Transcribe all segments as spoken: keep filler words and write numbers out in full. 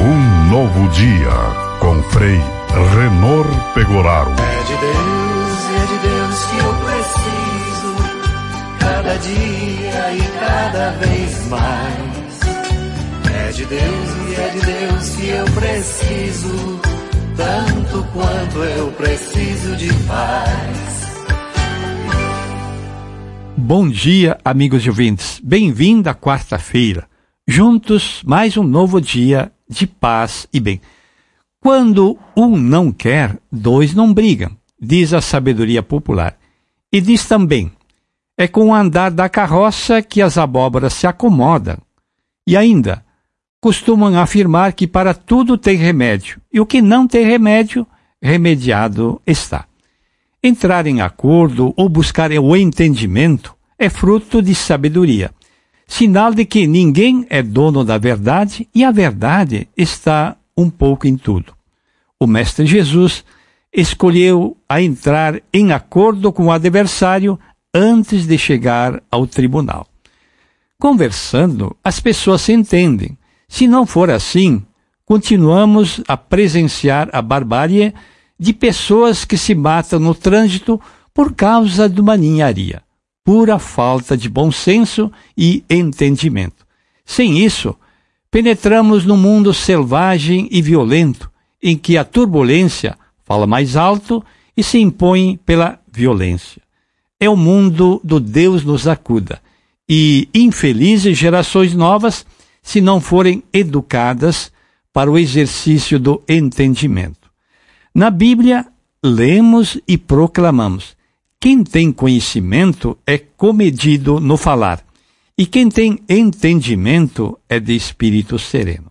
Um novo dia com Frei Renor Pegoraro. É de Deus, é de Deus que eu preciso, cada dia e cada vez mais. É de Deus e é de Deus que eu preciso, tanto quanto eu preciso de paz. Bom dia, amigos e ouvintes. Bem-vindo à quarta-feira. Juntos, mais um novo dia de paz e bem. Quando um não quer, dois não brigam, diz a sabedoria popular. E diz também, é com o andar da carroça que as abóboras se acomodam. E ainda, costumam afirmar que para tudo tem remédio, e o que não tem remédio, remediado está. Entrar em acordo ou buscar o entendimento é fruto de sabedoria, sinal de que ninguém é dono da verdade e a verdade está um pouco em tudo. O Mestre Jesus escolheu a entrar em acordo com o adversário antes de chegar ao tribunal. Conversando, as pessoas se entendem. Se não for assim, continuamos a presenciar a barbárie de pessoas que se matam no trânsito por causa de uma ninharia, pura falta de bom senso e entendimento. Sem isso, penetramos num mundo selvagem e violento, em que a turbulência fala mais alto e se impõe pela violência. É o mundo do Deus nos acuda, e infelizes gerações novas se não forem educadas para o exercício do entendimento. Na Bíblia, lemos e proclamamos: quem tem conhecimento é comedido no falar, e quem tem entendimento é de espírito sereno.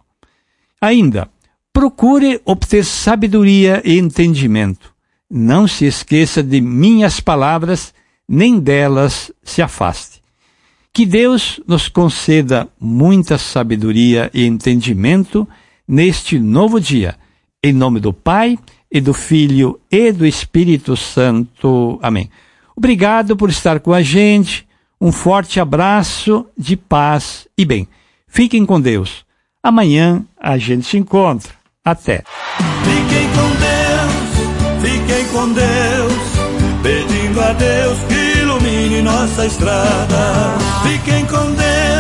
Ainda, procure obter sabedoria e entendimento. Não se esqueça de minhas palavras, nem delas se afaste. Que Deus nos conceda muita sabedoria e entendimento neste novo dia. Em nome do Pai, e do Filho e do Espírito Santo. Amém. Obrigado por estar com a gente. Um forte abraço de paz e bem. Fiquem com Deus. Amanhã a gente se encontra. Até. Fiquem com Deus, fiquem com Deus, pedindo a Deus que ilumine nossa estrada. Fiquem com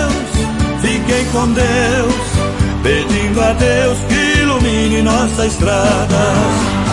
Deus, fiquem com Deus, pedindo a Deus que ilumine nossa estrada.